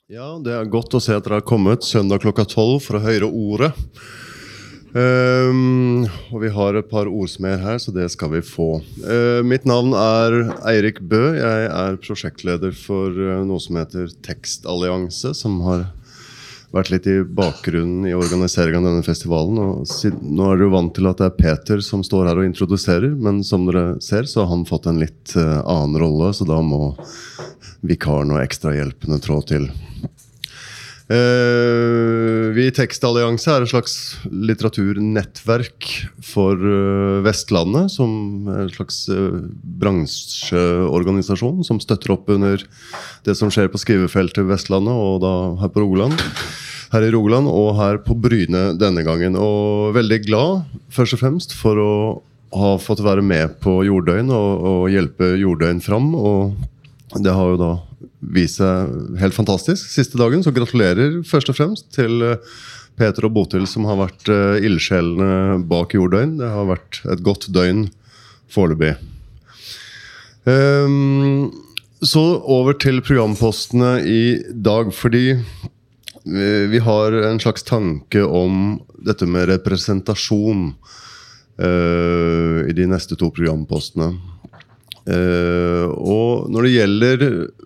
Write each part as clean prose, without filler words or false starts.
Ja, det godt å se at dere har kommet søndag klokka 12 for å høre ordet. Og vi har et par ordsmer her, så det skal vi få. Mitt navn Eirik Bø. Jeg prosjektleder for noe som heter Tekstallianse, som har vært litt i bakgrunnen i organiseringen av denne festivalen. Og nå det jo vant til at det Peter som står her og introduserer, men som dere ser så har han fått en litt annen rolle, så da må vikaren og ekstra hjelpende trå til. Vi i Tekstallianse et slags litteraturnettverk for Vestlandet, som en slags bransjeorganisasjon som støtter opp under det som skjer på skrivefeltet i Vestlandet, og da her på Rogaland. Her i Rogaland og her på Bryne denne gangen. Og veldig glad, først og fremst, for å ha fått være med på Jorddøgn og hjelpe Jorddøgn fram, og det har jo da vist seg helt fantastisk siste dagen, så gratulerer først og fremst til Peter og Botil som har vært ildsjelene bak Jorddøgn. Det har vært et godt døgn foreløpig. Så over til programpostene i dag, fordi vi har en slags tanke om dette med representasjon i de neste to programpostene. Og når det gjelder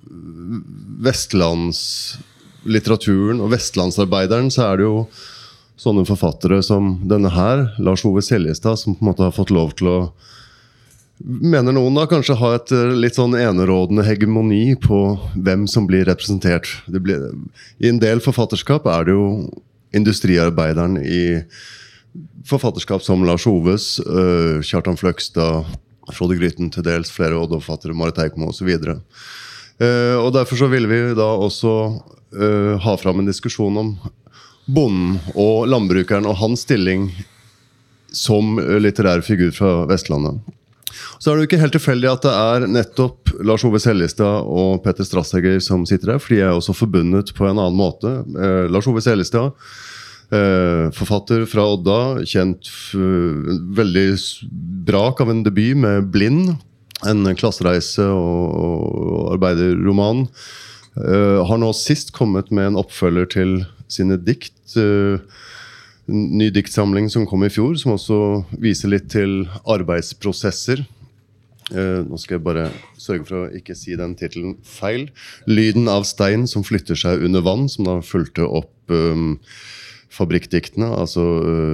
vestlandslitteraturen og vestlandsarbeideren, så det jo sånne forfattere som denne her, Lars Ove Seljestad, som på en måte har fått lov til å, mener noen da, kanskje ha et litt sånn enerådende hegemoni på hvem som blir representert. I en del forfatterskap det jo industriarbeideren i forfatterskap som Lars Oves, Kjartan Fløgstad, Frode Grytten til dels, flere Oddo-forfattere, Marit Eikmo og så videre. Og derfor så vil vi da også ha fram en diskusjon om bonden og landbrukeren og hans stilling som litterær figur fra Vestlandet. Så det jo ikke helt tilfeldig at det nettopp Lars Ove Seljestad og Petter Strasegger som sitter her, for de også forbundet på en annen måte. Lars Ove Seljestad, forfatter fra Odda, kjent veldig brak av en debut med Blind, en klassereise og arbeiderroman, har nå sist kommet med en oppfølger til sine dikt, en ny diktsamling som kom i fjor, som også viser litt til arbeidsprosesser. Nå skal jeg bare sørge for å ikke si den titelen feil. Lyden av stein som flytter seg under vann, som da fulgte opp fabrikkdiktene, altså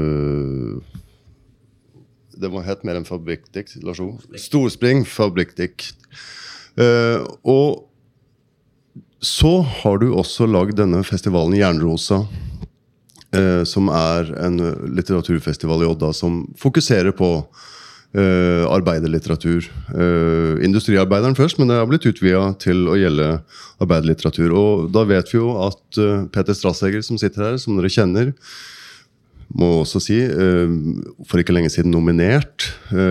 det var helt mer enn fabrikkdikt, Lars O. Storspring, fabrikkdikt. Og så har du også laget denne festivalen Jernrosa, som en litteraturfestival i Odda, som fokuserer på arbeiderlitteratur. Industriarbeideren først, men det har blitt utvidet til å gjelde arbeiderlitteratur. Og da vet vi jo at Petter Strasegger som sitter her, som dere kjenner, må også si, for ikke lenge siden nominert,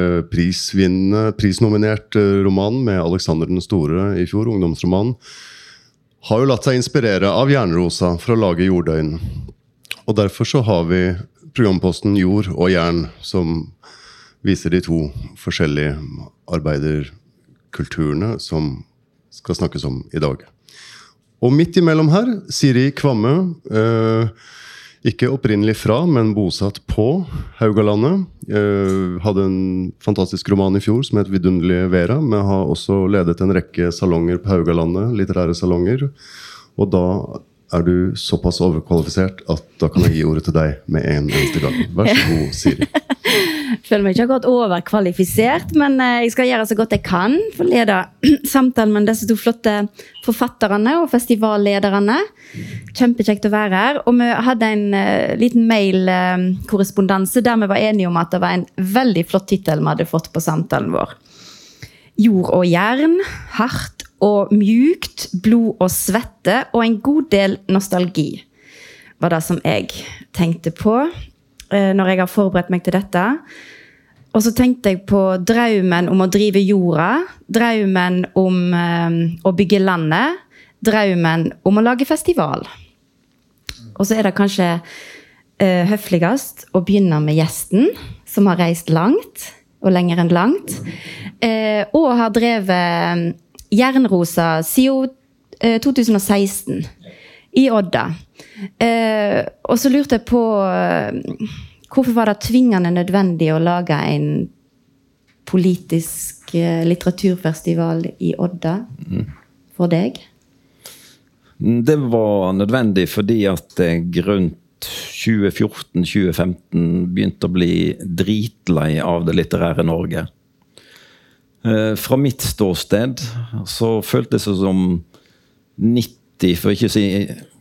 prisnominert roman med Alexander den Store i fjor, ungdomsroman, har jo latt seg inspirere av Jernrosa for å lage Jorddøgn. Og derfor så har vi programposten Jord og Jern, som viser de to forskjellige arbeiderkulturene som skal snakkes om i dag. Og midt imellom her, Siri Kvamme, ikke opprinnelig fra, men bosatt på Haugalandet. Hadde en fantastisk roman i fjor som het Vidunderlige Vera, men har også ledet en rekke salonger på Haugalandet, litterære salonger. Og da du såpass overkvalifisert at da kan jeg gi ordet til deg med en eneste gang. Vær så god, Siri. Jeg føler meg ikke akkurat overkvalifisert, men jeg skal gjøre så godt jeg kan for å lede samtalen med disse to flotte forfatterne og festivallederne. Kjempekjekt å være her. Og vi hadde en liten mail-korrespondanse der vi var enige om at det var en veldig flott titel vi hadde fått på samtalen vår. Jord og jern, hardt og mjukt, blod og svette og en god del nostalgi var det som jeg tenkte på når jeg har forberedt meg til dette. Og så tenkte jeg på drømmen om å drive jorda, drømmen om å bygge landet, drømmen om å lage festival. Og så det kanskje høfligast å begynne med gjesten, som har reist langt, og lenger enn langt, og har drevet Jernrosa siden 2016. I Odda. Og så lurte jeg på hvorfor var det tvingende nødvendig å lage en politisk litteraturfestival I Odda for deg? Det var nødvendig fordi at jeg rundt 2014-2015 begynte å bli dritlei av det litterære Norge. Fra mitt ståsted så føltes det som 90, for ikke å si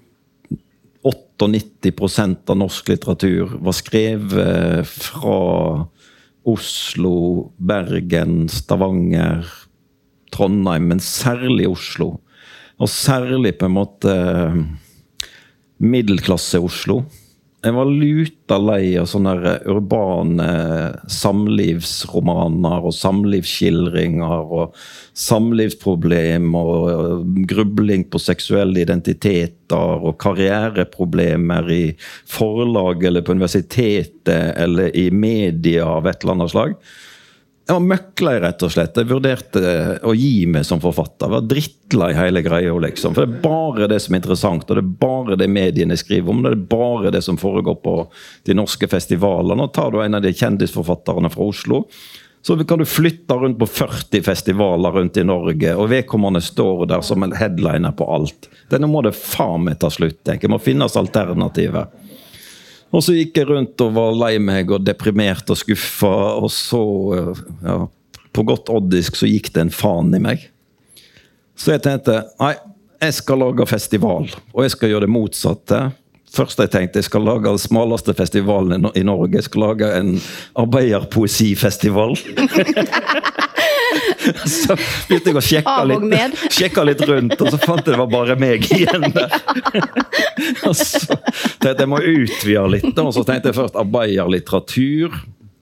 98% av norsk litteratur var skrevet fra Oslo, Bergen, Stavanger, Trondheim, men særlig Oslo. Og særlig på en måte middelklasse Oslo. Jeg var luta lei av sånne urbane samlivsromaner og samlivsskildringer og samlivsproblem og grubling på seksuelle identiteter og karriereproblemer I forlag eller på universitetet eller I media av et eller annet slag. Jeg var møkklei rett og slett. Jeg vurderte å gi meg som forfatter. Jeg var drittlei hele greia liksom. For det bare det som interessant, og det bare det mediene skriver om. Det bare det som foregår på de norske festivalene. Nå tar du en av de kjendisforfatterne fra Oslo, så kan du flytte rundt på 40 festivaler rundt I Norge, og vedkommende står der som en headliner på alt. Nå må det faen meg ta slutt, tenker jeg. Må finnes alternativer. Og så gikk jeg rundt og var lei meg og deprimert og skuffet, og så, ja, på godt oddisk så gikk det en faen I meg. Så jeg tenkte, nei, jeg skal lage festival, og jeg skal gjøre det motsatte. Først jeg tenkte, jeg skal lage den smaleste festivalen I Norge, jeg skal lage en arbeiderpoesifestival. Så begynte jeg å sjekke litt rundt, og så fant jeg det var bare meg igjen der. Og så tenkte jeg må utvide litt, og så tenkte jeg først arbeiderlitteratur,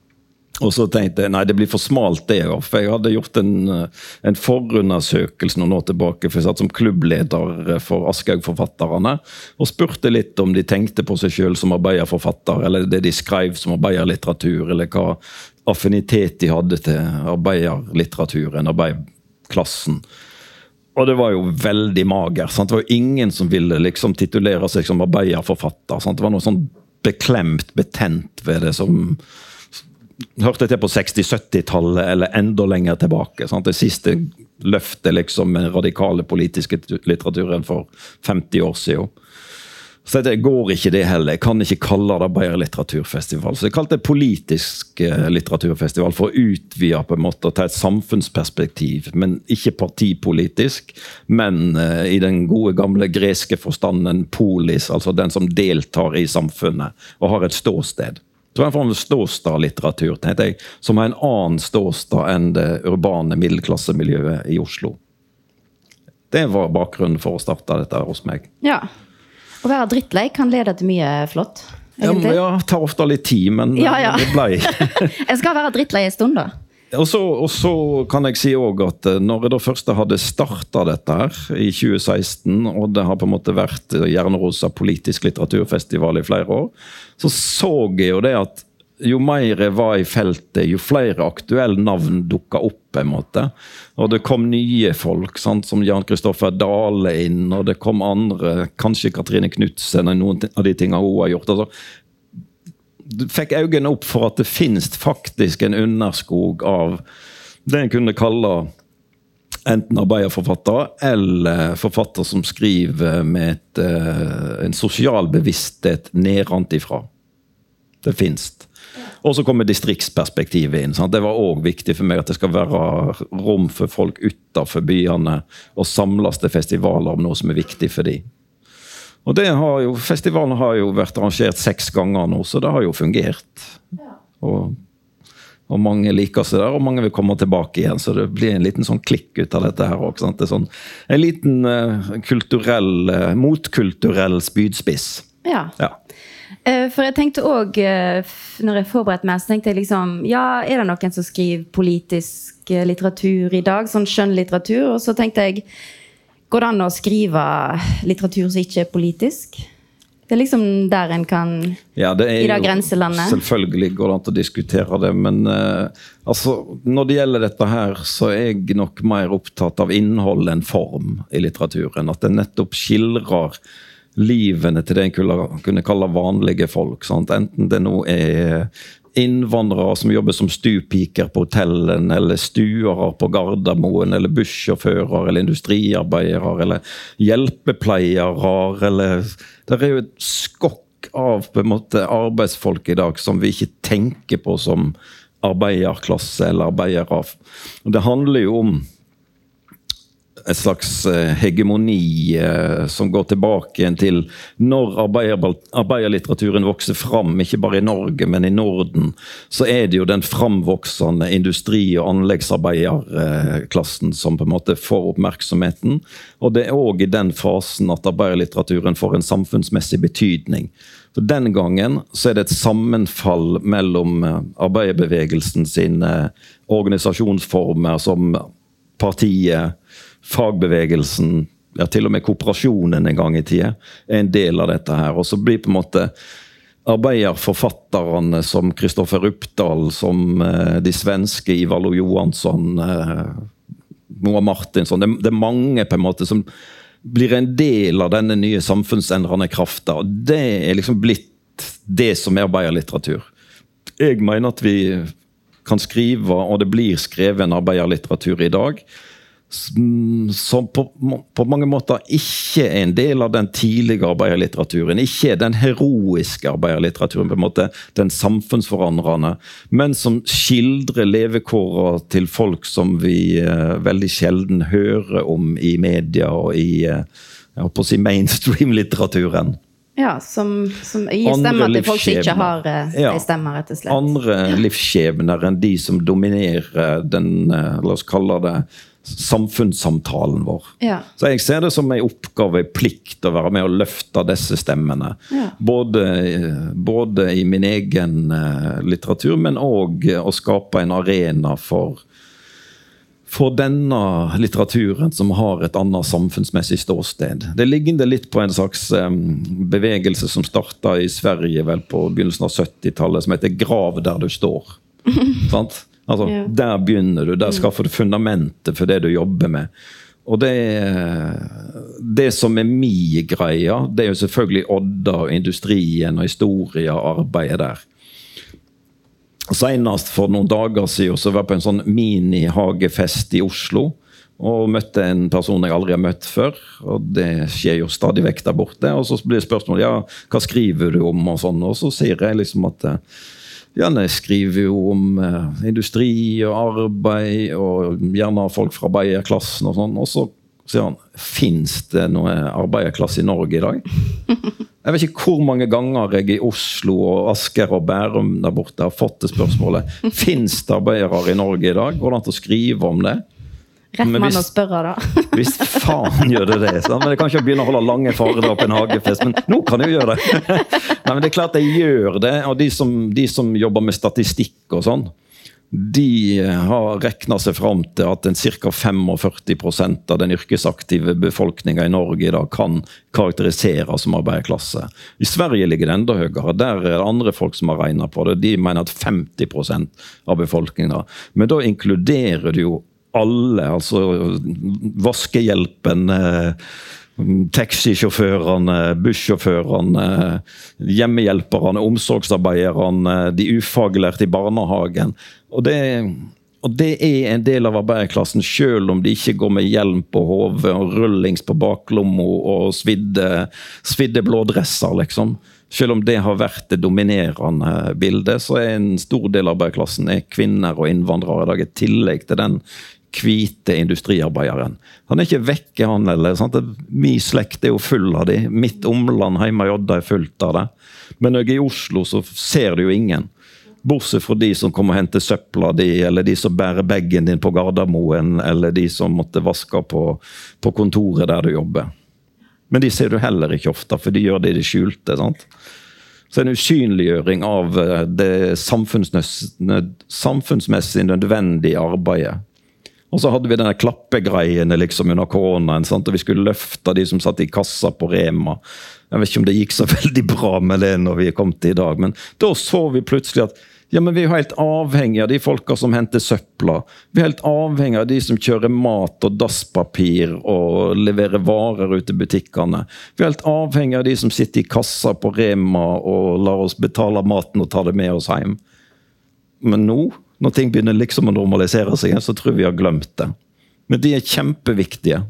og så tenkte jeg, nei, det blir for smalt det, for jeg hadde gjort en forundersøkelse noen år tilbake, for jeg satt som klubbleder for Aschehoug-forfatterne, og spurte litt om de tenkte på seg selv som arbeiderforfatter, eller det de skrev som arbeiderlitteratur, eller hva affinitet de hadde til arbeiderlitteraturen, arbeiderklassen. Og det var jo veldig mager, sant? Det var jo ingen som ville liksom titulere seg som arbeiderforfatter, sant? Det var noe sånn beklemt, betent ved det som hørte til på 60-70-tallet eller enda lenger tilbake. Sant? Det siste løftet liksom med radikale politiske litteraturen for 50 år siden. Så det går ikke det heller. Jeg kan ikke kalle det arbeiderlitteraturfestival. Så jeg kalte det politisk litteraturfestival for å utvide på en måte og ta et samfunnsperspektiv, men ikke partipolitisk, men I den gode gamle greske forstanden polis, altså den som deltar I samfunnet og har et ståsted. Så en form av ståstad-litteratur, tenkte jeg, som har en annen ståstad enn det urbane middelklassemiljøet I Oslo. Det var bakgrunnen for å starte dette hos meg. Ja, å være drittlei kan lede til mye flott, egentlig. Ja, det tar ofte litt tid, men det ble. Jeg skal være drittlei en stund da. Og så kan jeg si også at når jeg da først hadde startet dette her I 2016, og det har på en måte vært Hjernerosa politisk litteraturfestival I flere år, så jeg jo det at jo mer jeg var I feltet, jo flere aktuelle navn dukket opp på en måte. Og det kom nye folk, sant, som Jan Kristoffer Dale inn, og det kom andre, kanskje Katrine Knudsen, noen av de tingene hun har gjort. Altså, du fikk øynene opp for at det finnes faktisk en underskog av det en kunne kalle enten arbeiderforfatter eller forfatter som skriver med en sosial bevissthet nedantifra. Det finnes. Og så kommer distriktsperspektivet inn. Sant? Det var også viktig for meg at det skal være rom for folk utenfor byene og samles til festivaler om noe som viktig for dem. Og festivalen har jo vært arrangert 6 ganger nå, så det har jo fungert. Og mange liker seg der, og mange vil komme tilbake igjen, så det blir en liten sånn klikk ut av dette her også. Sant? Det sånn, en liten motkulturell spydspiss. Ja. For jeg tenkte også, når jeg forberedte meg, så tenkte jeg liksom, ja, er det noen som skriver politisk litteratur I dag, sånn skjønnlitteratur, og så tenkte jeg, går det an å skrive litteratur som ikke politisk? Det liksom der en kan I det grenselandet. Selvfølgelig går det an å diskutere det, men altså, når det gjelder dette her, så jeg nok mer opptatt av innhold enn form I litteraturen. At det nettopp skildrer livene til det en kunne kalle vanlige folk. Sant? Enten det nå innvandrere som jobber som stupiker på hotellen, eller stuere på Gardermoen, eller bussjåfører, eller industriarbeidere, eller hjelpepleiere, eller det jo et skokk av på en måte arbeidsfolk i dag som vi ikke tenker på som arbeiderklasse eller arbeidere. Og det handler jo om et slags hegemoni som går tilbake igjen til når arbeiderlitteraturen vokser fram, ikke bare i Norge, men i Norden, så det jo den framvoksende industri- og anleggsarbeiderklassen som på en måte får oppmerksomheten, og det også i den fasen at arbeiderlitteraturen får en samfunnsmessig betydning. For den gangen så det et sammenfall mellom arbeiderbevegelsen sine organisasjonsformer som partiet, fagbevegelsen, ja, til og med kooperasjonen en gang i tiden, en del av dette her. Og så blir på en måte arbeiderforfatterne som Kristoffer Uppdal, som de svenske Ivar Lo-Johansson, Moa Martinsson, det mange på en måte som blir en del av denne nye samfunnsendrende kraften. Og det liksom blitt det som arbeiderlitteratur. Jeg mener at vi kan skrive, og det blir skrevet en arbeiderlitteratur i dag, som på mange måter ikke en del av den tidlige arbeiderlitteraturen, ikke den heroiske arbeiderlitteraturen, på en måte den samfunnsforandrende, men som skildrer levekårer til folk som vi veldig sjelden hører om i media og i på å si mainstream-litteraturen. Ja, som gir stemmer til folk som ikke har de stemmer, rett og slett. Andre livsskjebner enn de som dominerer den, la oss kalle det, samfunnssamtalen vår. Ja. Så jeg ser det som en oppgave, en plikt å være med og løfte disse stemmene. Ja. Både i min egen litteratur, men også å skape en arena for denne litteraturen som har et annet samfunnsmessig ståsted. Det ligger litt på en slags bevegelse som startet i Sverige vel på begynnelsen av 70-tallet, som heter Grav der du står. Sant? Altså, der begynner du, der skaffer du fundamentet for det du jobber med. Og det som min greie, det jo selvfølgelig Odda og industrien og historie og arbeidet der. Senest for noen dager siden så var jeg på en sånn mini-hagefest i Oslo, og møtte en person jeg aldri har møtt før, og det skjer jo stadig vekk der borte, og så blir spørsmålet, ja, hva skriver du om og sånn, og så sier jeg liksom at jeg skriver jo om industri og arbeid, og gjerne folk fra arbeiderklassen og sånn, og så sier han, finnes det noe arbeiderklasse i Norge i dag? Jeg vet ikke hvor mange ganger jeg i Oslo og Asker og Bærum der borte har fått det spørsmålet, finnes det arbeidere i Norge i dag? Går det an til å skrive om det? Rett mann å spørre da. Hvis faen gjør det, så. Men jeg kan ikke begynne å holde lange foredrag på en hagefest, men nå kan jeg jo gjøre det. Nei, men det klart jeg gjør det, og de som jobber med statistikk og sånn, de har reknet seg frem til at cirka 45% av den yrkesaktive befolkningen i Norge i dag kan karakteriseres som arbeiderklasse. I Sverige ligger det enda høyere. Der det andre folk som har regnet på det. De mener at 50% av befolkningen. Men da inkluderer det jo alle, altså vaskehjelpen, taxisjåførene, bussjåførene, hjemmehjelperne, omsorgsarbeiderne, de ufaglærte i barnehagen. Og det en del av arbeiderklassen, selv om de ikke går med hjelm på hodet og rullings på baklommo og svidde blådresser, liksom. Selv om det har vært det dominerende bildet, så en stor del av arbeiderklassen kvinner og innvandrere i dag, i tillegg til den hvite industriarbeideren. Han ikke vekke han eller, sant? Min slekt jo full av det. Mitt omland hjemme i Odda fullt av det. Men når jeg i Oslo så ser du jo ingen. Bortsett fra de som kommer og henter søpla di, eller de som bærer baggen din på Gardermoen, eller de som måtte vaske på kontoret der du jobber. Men de ser du heller ikke ofte, for de gjør det i det skjulte, sant? Så en usynliggjøring av det samfunnsmessig nødvendige arbeidet. Og så hadde vi denne klappegreiene liksom under koronaen, sant? Og vi skulle løfte de som satt i kassa på Rema. Jeg vet ikke om det gikk så veldig bra med det når vi kom til i dag, men da så vi plutselig at Ja, men vi er jo helt avhengige av de folka som henter søpla. Vi er helt avhengige av de som kjører mat og dasspapir og leverer varer ut til butikkene. Vi er helt avhengige av de som sitter i kassa på Rema og lar oss betale maten og ta det med oss hjem. Men nå, når ting begynner liksom å normalisere seg, så tror vi har glemt det. Men de er kjempeviktige.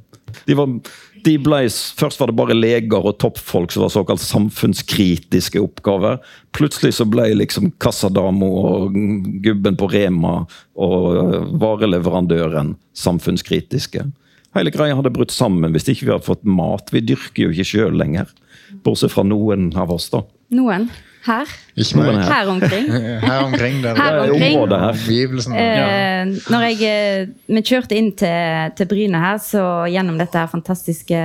Først var det bare leger og toppfolk som var såkalt samfunnskritiske oppgaver. Plutselig så ble liksom kassadamo og gubben på Rema og vareleverandøren samfunnskritiske. Hele greia hadde brutt sammen hvis ikke vi hadde fått mat. Vi dyrker jo ikke selv lenger, bortsett fra noen av oss da. Noen? Her? Ikke noen her omkring. Her omkring, der her omkring. Når vi kjørte inn til Bryne her, så gjennom dette her fantastiske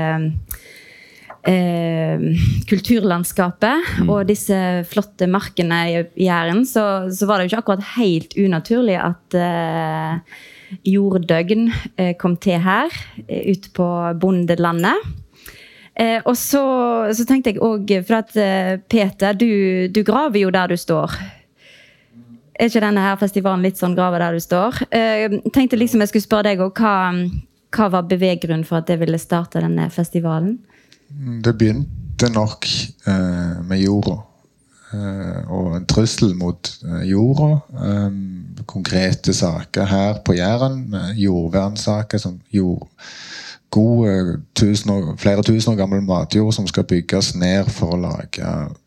kulturlandskapet og disse flotte markene i Jæren, så var det jo ikke akkurat helt unaturlig at jorddøgn kom til her, ut på bondelandet. Og så tenkte jeg også, for at Peter, du graver jo der du står. Er ikke denne her festivalen litt sånn graver der du står? Tenkte liksom jeg skulle spørre deg også, hva var beveggrunnen for at jeg ville starte denne festivalen? Det begynte nok med jorda. Og en trussel mot jorda. Konkrete saker her på Jæren, jordvernsaker som gode flere tusen år gammel matjord som skal bygges ned for å lage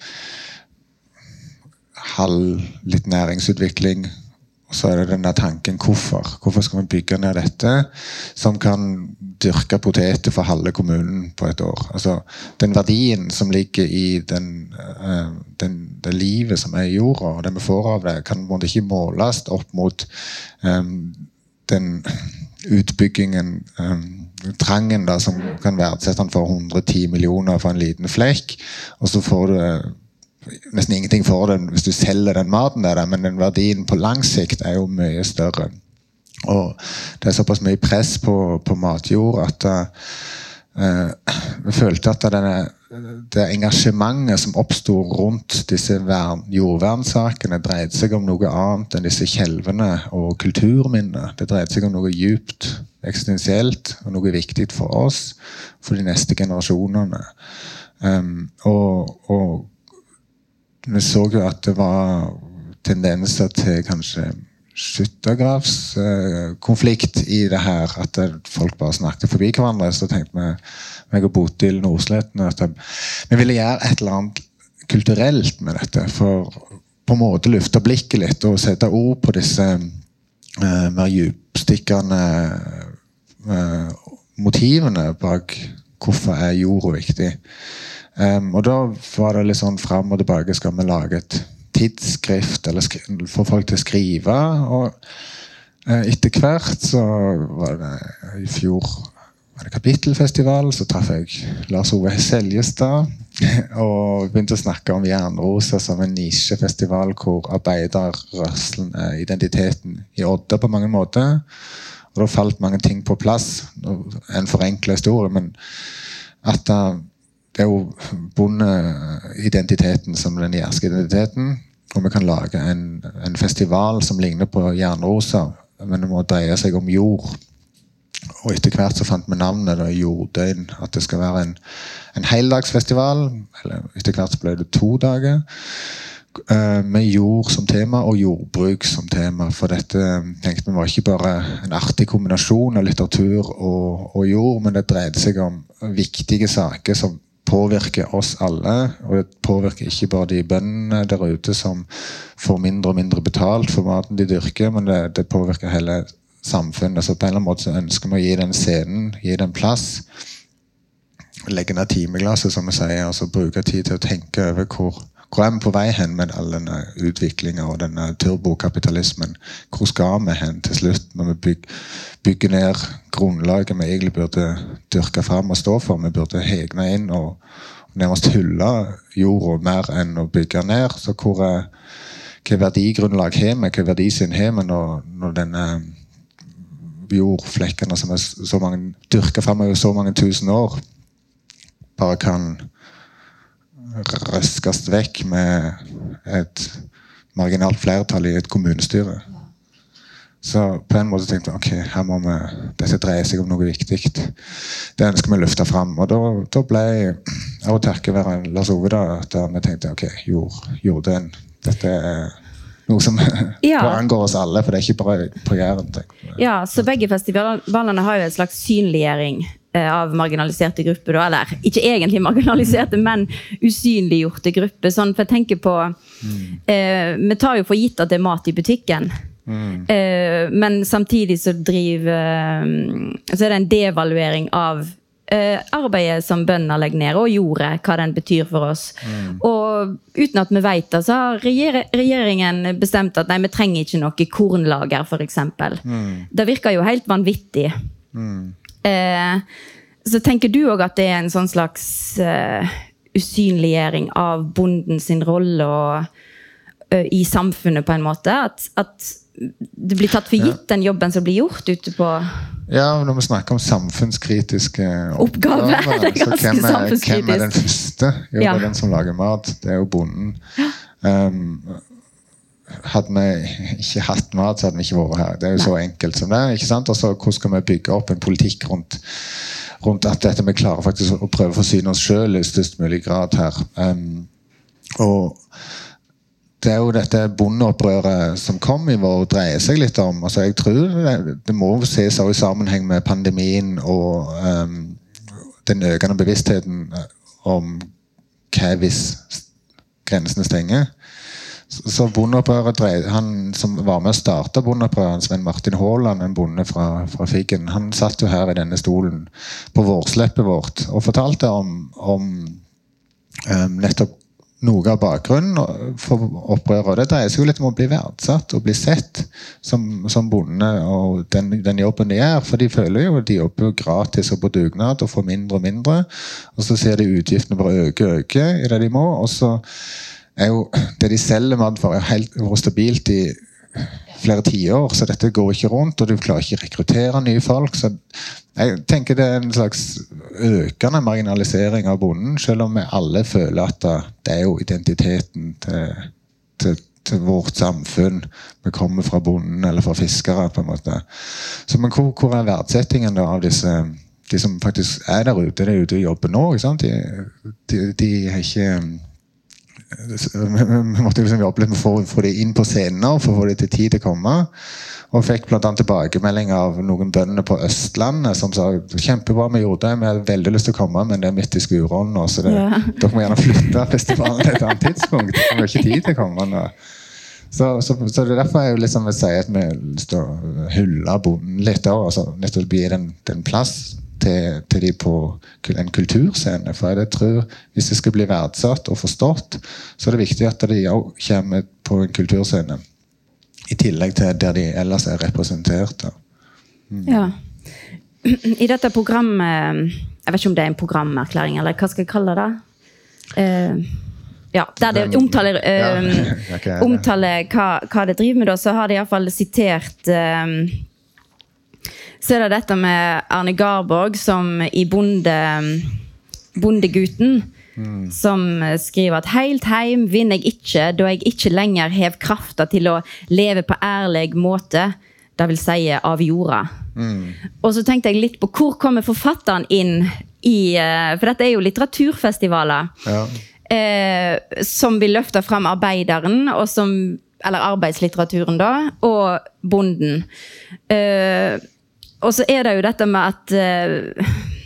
litt næringsutvikling. Og så er det denne tanken, hvorfor skal vi bygge ned dette som kan dyrke poteter for halve kommunen på et år? Altså, den verdien som ligger i det livet som er i jorda, og det vi får av det, kan måtte ikke måles opp mot den utbyggingen, trangen da, som kan verdsette den for 110 millioner for en liten flekk, og så får du nesten ingenting for den hvis du selger den maten der, men den verdien på lang sikt er jo mye større. Og det er såpass mye press på matjord at vi følte at det engasjementet som oppstod rundt disse jordvernsakene dreide seg om noe annet enn disse kjelvene og kulturminner. Det dreide seg om noe djupt eksistensielt og noe viktig for oss, for de neste generasjonene. Og vi så jo at det var tendenser til kanskje skyttergravskonflikt i det her, at folk bare snakket forbi hverandre. Så tenkte vi, meg og Bodil Nordsleten, at vi ville gjøre et eller annet kulturelt med dette, for på en måte lufte blikket litt og sette ord på disse mer djupstikkende motivene bak hvorfor er jorda viktig. Og da var det litt sånn frem og tilbake, skal vi lage et tidsskrift eller få folk til å skrive, og etter hvert så var det i fjor var det kapittelfestival, så traff jeg Lars Ove Seljestad og begynte å snakke om Jernrosa som en nisjefestival hvor arbeiderrørselen er identiteten i Odda på mange måter, og da falt mange ting på plass, en forenklet historie, men at det er jo bondeidentiteten som den jærske identiteten, og vi kan lage en festival som ligner på Jernrosa, men det må dreie seg om jord. Og etter hvert så fant vi navnet da, Jorddøgn, at det skal være en heldagsfestival, eller etter hvert så ble det 2 dager, med jord som tema og jordbruk som tema, for dette tenkte vi var ikke bare en artig kombinasjon av litteratur og jord, men det dreide seg om viktige saker som påvirker oss alle, og det påvirker ikke bare de bøndene der ute som får mindre og mindre betalt for maten de dyrker, men det påvirker hele samfunnet. Så på en eller annen måte så ønsker vi å gi den scenen, gi den plass, legge ned timeglasset, som vi sier, og så bruke tid til å tenke over hvor er vi på vei hen med all denne utviklingen og denne turbokapitalismen. Hvor skal vi hen til slutt når vi bygger ned grunnlaget vi egentlig burde dyrke frem og stå for? Vi burde hegne inn og nærmest hylle jorda mer enn å bygge ned. Så hva verdigrunnlag har vi, hva verdisyn har vi når denne jordflekkene som er så mange dyrket frem over så mange tusen år bare kan røskes vekk med et marginalt flertall i et kommunestyre. Så på en måte tenkte jeg, ok, her må vi, dette dreier seg om noe viktig. Det ønsker vi å løfte frem. Og da ble jeg, og takket være Lars Ove da, at vi tenkte, ok, jordøen, dette noe som angår oss alle, for det ikke bare på Jæren. Ja, så begge festivalene har jo en slags synliggjering av marginaliserte grupper, eller ikke egentlig marginaliserte, men usynliggjorte grupper. Sånn, for jeg tenker på, vi tar jo for gitt at det mat i butikken, men samtidig så er det en devaluering av arbeidet som bønder legger ned, og jordet, hva den betyr for oss. Og uten at vi vet det, så har regjeringen bestemt at nei, vi trenger ikke noe kornlager, for eksempel. Det virker jo helt vanvittig. Så tenker du også at det er en sånn slags usynliggjering av bonden sin rolle i samfunnet på en måte, at det blir tatt for gitt den jobben som blir gjort ute på... Ja, når vi snakker om samfunnskritiske oppgaver, det er ganske samfunnskritisk. Hvem den første? Jo, det er den som lager mat, det er jo bonden. Hadde vi ikke hatt mat, så hadde vi ikke vært her. Det er jo så enkelt som det, ikke sant? Og så hvordan skal vi bygge opp en politikk rundt at dette vi klarer faktisk å prøve å forsyne oss selv i størst mulig grad her. Og det er jo dette bondeopprøret som kom i vår dreier seg litt om. Altså jeg tror det må ses også i sammenheng med pandemien og den økende bevisstheten om hva hvis grensene stenger. Så bondeopprøret han som var med å starte bondeopprøret, Sven Martin Håland, en bonde fra Figgen, han satt jo her i denne stolen på vårsleppet vårt og fortalte om nettopp noe av bakgrunnen for opprøret. Det dreier seg jo litt om å bli verdsatt og bli sett som bonde og den jobben de gjør, for de føler jo at de jobber gratis og på dugnad og får mindre og mindre, og så ser de utgiftene bare øke i det de må, og så er jo det de selger mat for helt stabilt i flere tiår, så dette går ikke rundt, og du klarer ikke å rekruttere nye folk, så jeg tenker det er en slags økende marginalisering av bonden, selv om vi alle føler at det er jo identiteten til vårt samfunn. Vi kommer fra bonden eller fra fiskere på en måte. Så men hvor er verdsettingen da av de som faktisk er der ute? De er ute og jobber nå, ikke sant? De har ikke... Vi måtte liksom jobbe litt med å få de inn på scenen for å få de til tid til å komme, og fikk blant annet tilbakemelding av noen bønder på Østlandet som sa, kjempebra med jordøy, vi har veldig lyst til å komme, men det er midt i skuron nå, så dere må gjerne flytte festivalen til et annet tidspunkt, vi har ikke tid til å komme nå. Så det er derfor jeg liksom vil si at vi har lyst til å hylle bonden litt, altså nettopp gi den plass til de på en kulturscene, for jeg tror hvis det skal bli verdsatt og forstått, så er det viktig at de også kommer på en kulturscene i tillegg til der de ellers er representert. Ja. I dette programmet, jeg vet ikke om det er en programerklæring, eller hva skal jeg kalle det? Ja, der det omtaler hva det driver med da, så har de i hvert fall sitert så er det dette med Arne Garborg som i Bondegutten som skriver at «Helt heim vinner jeg ikke, da jeg ikke lenger hev krafta til å leve på ærlig måte, det vil si av jorda». Og så tenkte jeg litt på hvor kommer forfatteren inn i, for dette er jo litteraturfestivaler, som vil løfte frem arbeideren, og eller arbeidslitteraturen da, og bonden. Og så er det jo dette med at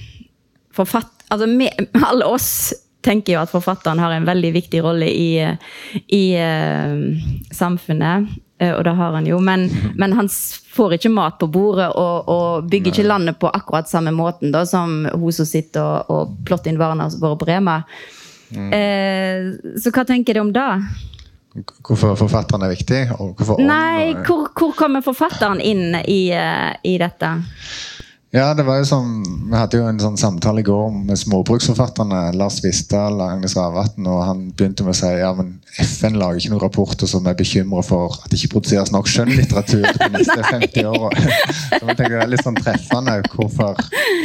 alle oss tenker jo at forfatteren har en veldig viktig rolle i samfunnet, og det har han jo, men han får ikke mat på bordet og bygger ikke landet på akkurat samme måten da, som hun som sitter og plotter inn varene våre på Rema. Så hva tenker du om det? Hvorfor forfatteren er viktig? Nei, hvor kommer forfatteren inn i dette? Ja, det var jo sånn, vi hadde jo en sånn samtale i går med småbruksforfatterne, Lars Visdal og Agnes Ravatn, og han begynte med å si, ja, men FN lager ikke noen rapporter som er bekymret for at det ikke produseres nok skjønnlitteratur de neste 50 år. Så jeg tenker det er litt sånn treffende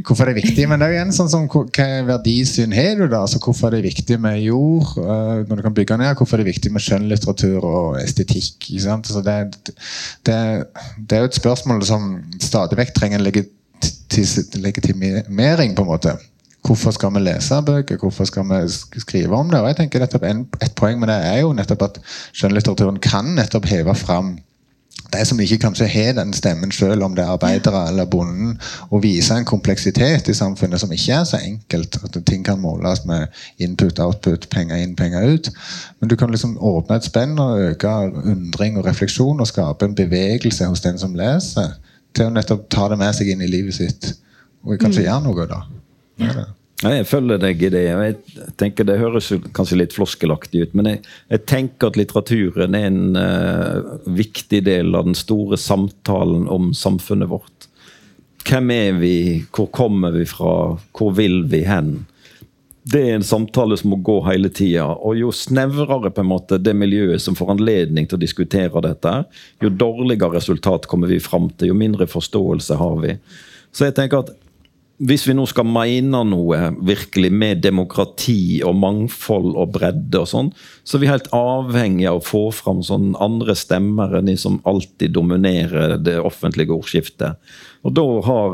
hvorfor det viktig, men det jo igjen sånn som hva verdisyn har du da, altså hvorfor det viktig med jord når du kan bygge ned, hvorfor det viktig med skjønnlitteratur og estetikk, ikke sant? Så det jo et spørsmål som stadig vekk trenger en legitimering på en måte. Hvorfor skal vi lese bøker, hvorfor skal vi skrive om det, og jeg tenker nettopp et poeng med det jo nettopp at skjønnlitteraturen kan nettopp heve fram det som ikke kanskje har den stemmen selv om det arbeidere eller bonden, og vise en kompleksitet i samfunnet som ikke så enkelt, at ting kan måles med input, output, penger inn, penger ut, men du kan liksom åpne et spenn og øke undring og refleksjon og skape en bevegelse hos den som leser, til å nettopp ta det med seg inn i livet sitt, og kanskje gjøre noe da. Jeg følger deg i det, og jeg tenker det høres kanskje litt floskelaktig ut, men jeg tenker at litteraturen en viktig del av den store samtalen om samfunnet vårt. Hvem vi? Hvor kommer vi fra? Hvor vil vi hen? Det en samtale som må gå hele tiden, og jo snevrere på en måte det miljøet som får anledning til å diskutere dette, jo dårligere resultat kommer vi frem til, jo mindre forståelse har vi. Så jeg tenker at hvis vi nå skal mene noe virkelig med demokrati og mangfold og bredde og sånn, så vi helt avhengige av å få fram sånn andre stemmer enn de som alltid dominerer det offentlige ordskiftet. Og da har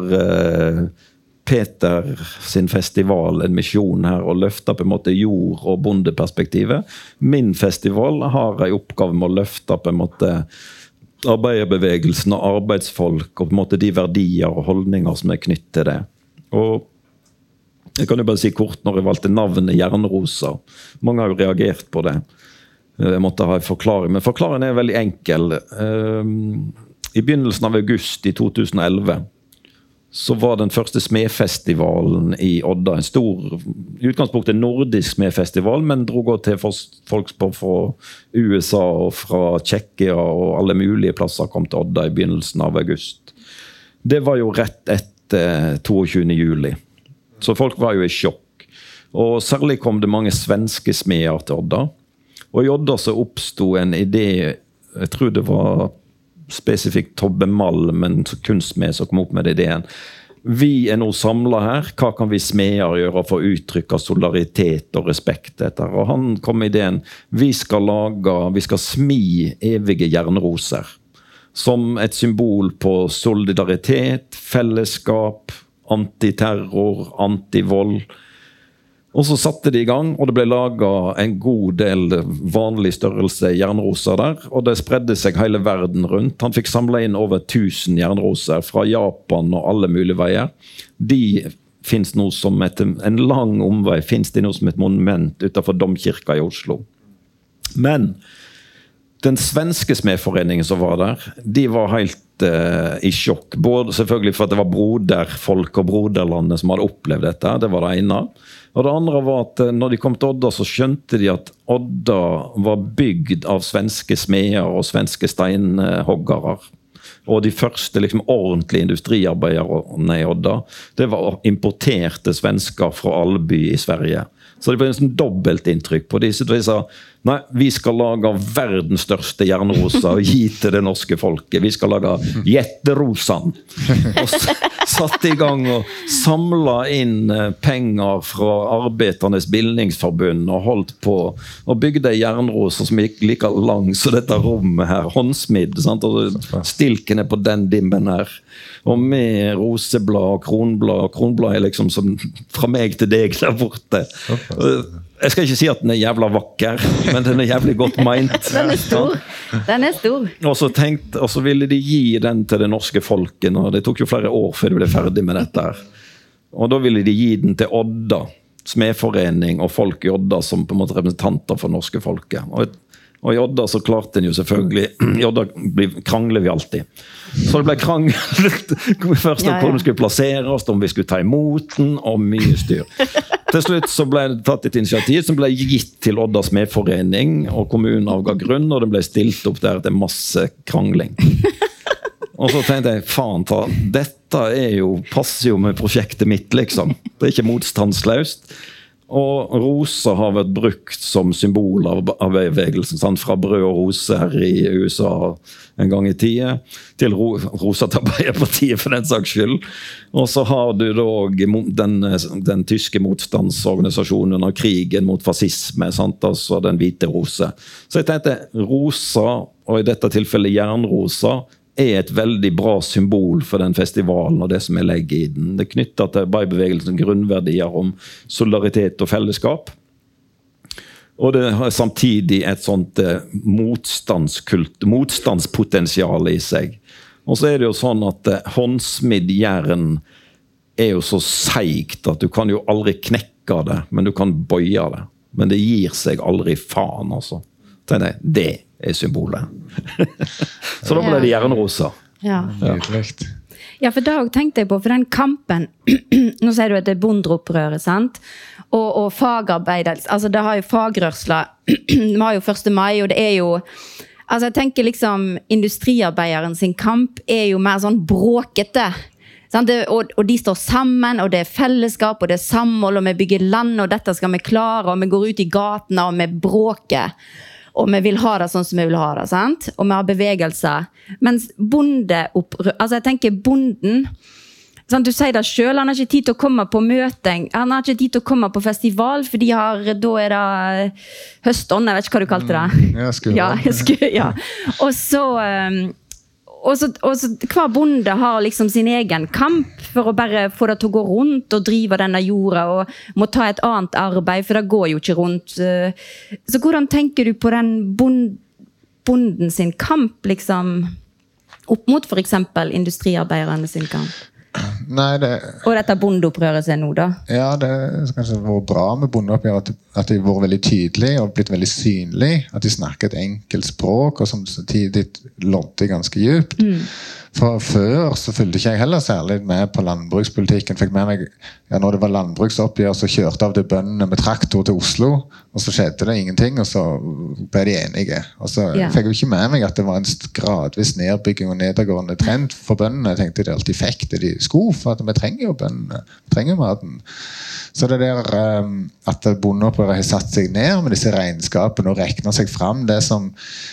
Peter sin festival en misjon her og løfter på en måte jord- og bondeperspektivet. Min festival har en oppgave med å løfte på en måte arbeiderbevegelsen og arbeidsfolk og på en måte de verdier og holdninger som knyttet til det. Og jeg kan jo bare si kort når jeg valgte navnet Jernrosa. Mange har jo reagert på det. Jeg måtte ha en forklaring, men forklaringen veldig enkel. I begynnelsen av august i 2011 så var den første smedfestivalen i Odda en stor, i utgangspunktet nordisk smedfestival, men drog også til folk fra USA og fra Tsjekkia og alle mulige plasser kom til Odda i begynnelsen av august. Det var jo rett etter 22. juli. Så folk var jo i sjokk. Og særlig kom det mange svenske smeder til Odda. Og i Odda så oppstod en idé, jeg tror det var spesifikt Tobbe Malm, en kunstsmed som kom opp med ideen. Vi nå samlet her, hva kan vi smeder gjøre for å uttrykke solidaritet og respekt etter? Og han kom med ideen, vi skal smi evige jernroser. Som et symbol på solidaritet, fellesskap, antiterror, antivold. Og så satte de i gang, og det ble laget en god del vanlig størrelse jernroser der, og det spredde seg hele verden rundt. Han fikk samlet inn over 1000 jernroser fra Japan og alle mulige veier. De finnes nå som en lang omvei, finnes de nå som et monument utenfor Domkirka i Oslo. Men den svenske smedforeningen som var der, de var helt i sjokk. Både selvfølgelig for at det var broderfolk og broderlandet som hadde opplevd dette, det var det ene. Og det andre var at når de kom til Odda, så skjønte de at Odda var bygd av svenske smeder og svenske steinhoggere. Og de første ordentlige industriarbeiderne i Odda, det var importerte svensker fra Alby i Sverige. Så det ble en sånn dobbelt inntrykk på de. Så de sa, nei, vi skal lage verdens største jernrosa og gi til det norske folket. Vi skal lage Jetterosan. Og satte i gang og samlet inn penger fra Arbeidernes Bildningsforbund og holdt på og bygde jernrosa som gikk like lang så dette rommet her, håndsmidd, sant? Og stilkene på den dimmen her. Og med roseblad og kronblad. Kronblad liksom som fra meg til deg der borte. Jeg skal ikke si at den jævla vakker, men den jævlig godt meint. Den stor. Den stor. Og så ville de gi den til det norske folket, og det tok jo flere år før de ble ferdig med dette. Og da ville de gi den til Odda, smedforening og folk i Odda som på en måte representanter for norske folket. Og i Odda så klarte den jo selvfølgelig, i Odda krangler vi alltid. Så det ble kranglet først om hvordan vi skulle plassere oss, om vi skulle ta imot den, og mye styr. Til slutt så ble det tatt et initiativ som ble gitt til Odda smedforening, og kommunen avga grunn, og det ble stilt opp der til masse krangling. Og så tenkte jeg, faen ta, dette passer jo med prosjektet mitt liksom. Det ikke motstandsløst. Og rosa har vært brukt som symbol av bevegelsen, sant? Fra brød og roser i USA en gang i tiden, til rosa til Arbeiderpartiet for den saks skyld. Og så har du da den tyske motstandsorganisasjonen under krigen mot fascisme, sant? Altså den hvite rose. Så jeg tenkte, rosa, og i dette tilfellet jernrosa, et veldig bra symbol for den festivalen og det som legger i den. Det knytter til Bai-bevegelsen grunnverdier om solidaritet og fellesskap. Og det har samtidig et sånt motstandspotensial i seg. Og så det jo sånn at håndsmidd jern jo så seigt at du kan jo aldri knekke det, men du kan bøye det. Men det gir seg aldri faen, altså. Det symbolet. Så da ble det jernrosa. Ja. Ja, for da tenkte jeg på, for den kampen, nå sier du at det bondeopprøret, sant? Og fagarbeidelse, altså det har jo fagrørsla, vi har jo 1. mai, og det jo, altså jeg tenker liksom, industriarbeideren sin kamp jo mer sånn bråkete, sant? Og de står sammen, og det fellesskap, og det samhold, og vi bygger land, og dette skal vi klare, og vi går ut i gatene, og vi bråker. Og vi vil ha det sånn som vi vil ha det, sant? Og vi har bevegelser. Mens altså jeg tenker bonden, sant? Du sier det selv, han har ikke tid til å komme på møting, han har ikke tid til å komme på festival, for da det høstånd, jeg vet ikke hva du kalte det. Ja. Og så hver bonde har liksom sin egen kamp for å bare få det til å gå rundt og drive denne jorda og må ta et annet arbeid, for det går jo ikke rundt. Så hvordan tenker du på den bonden sin kamp liksom opp mot for eksempel industriarbeiderne sin kamp? Nei, og dette bondeopprøret seg nå da? Ja, det kanskje vært bra med bondeoppgjør at de har vært veldig tydelige og blitt veldig synlige, at de snakker et enkelt språk og som samtidig lodder ganske djupt. For før så følte ikke jeg heller særlig med på landbrukspolitikken. Fikk med meg, når det var landbruksoppgjør så kjørte av det bøndene med traktor til Oslo, og så skjedde det ingenting, og så ble de enige. Og så fikk jeg jo ikke med meg at det var en gradvis nedbygging og nedadgående trend for bøndene. Jeg tenkte de alltid fikk det de skulle, for at vi trenger jo bøndene, vi trenger maten. Så det der at bondeopprøret har satt seg ned med disse regnskapene og regner seg fram det som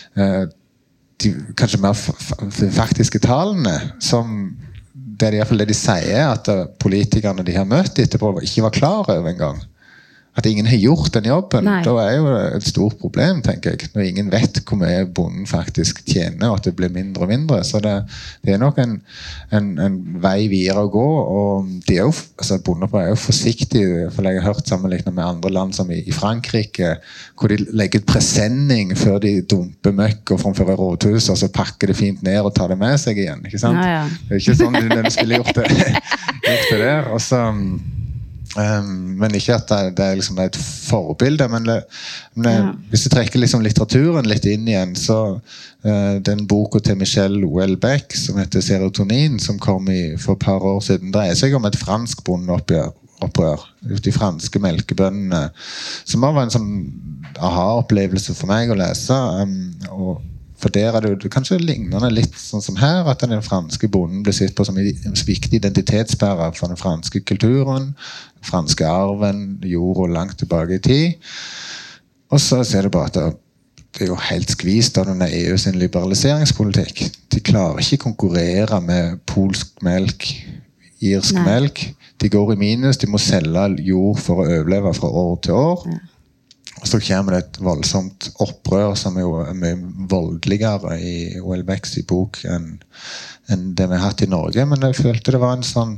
kanskje mer faktiske tallene som det I hvert fall det de sier at politikerne de har møtt etterpå ikke var klar over en gang. At ingen har gjort den jobben, da jo et stort problem, tenker jeg. Når ingen vet hvor mye bonden faktisk tjener, og at det blir mindre og mindre. Så det nok en vei videre å gå, og de jo, altså bondeopprøret jo forsiktige, for jeg har hørt sammenlignet med andre land som I Frankrike, hvor de legger et presenning før de dumper møkk og framfører rådhus, og så pakker det fint ned og tar det med seg igjen, ikke sant? Ja. Det ikke sånn de skulle gjort det der, og så men ikke at det liksom et forbilde, men hvis du trekker liksom litteraturen litt inn igjen, så den boka til Michel Houellebecq som heter Serotonin, som kom for et par år siden, dreier seg om et fransk bondeopprør ut de franske melkebøndene, som var en sånn aha-opplevelse for meg å lese, og for der det kanskje lignende litt sånn som her, at den franske bonden blir sett på som en viktig identitetsbærer for den franske kulturen, den franske arven, jorda langt tilbake I tid. Og så ser du bare at det jo helt skvist av denne EU sin liberaliseringspolitikk. De klarer ikke konkurrere med polsk melk, irsk melk. De går I minus, de må selge jord for å overleve fra år til år. Og så kommer det et voldsomt opprør som jo mye voldeligere I Houellebecqs bok enn det vi har hatt I Norge, men jeg følte det var en sånn